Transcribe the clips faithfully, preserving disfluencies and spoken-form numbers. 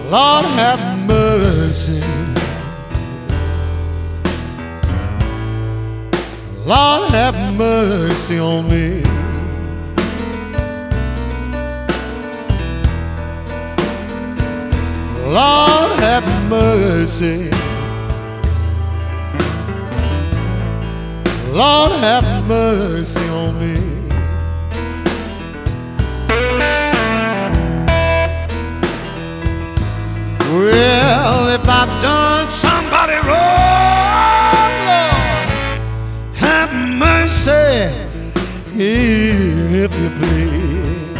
Lord have mercy. Lord have mercy on me. Lord have mercy. Lord have mercy on me. Well, if I've done somebody wrong, Lord, have mercy, if you please.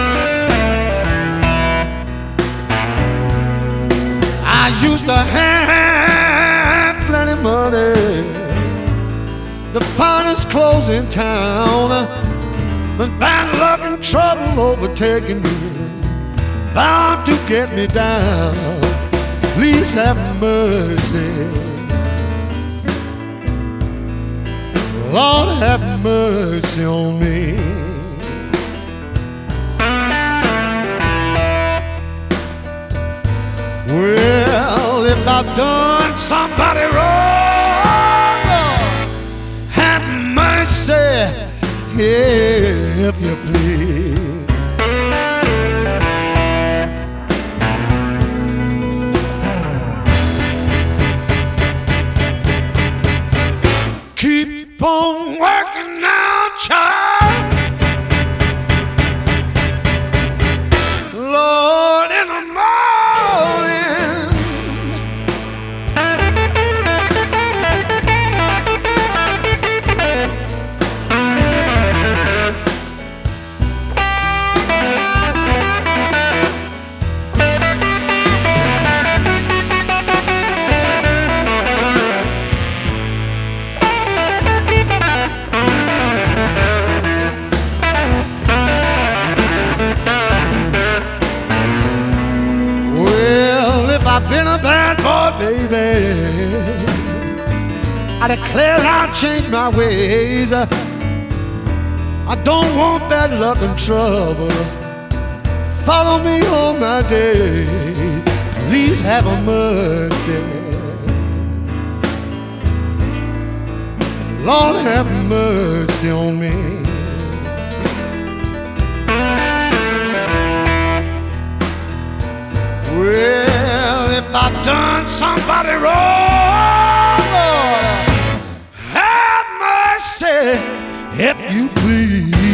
I used to have plenty of money, the finest clothes in town, but bad luck and trouble overtaking me, bound to get me down. Please have mercy. Lord have mercy on me. Well, if I've done somebody wrong, Lord, have mercy, if you please. Keep on working now, child. Lord, in the morning, I've been a bad boy, baby. I declare I'll change my ways. I don't want bad luck and trouble. Follow me all my days. Please have a mercy. Lord have mercy on me. Well, if I've done somebody wrong, Lord, have mercy, if you please.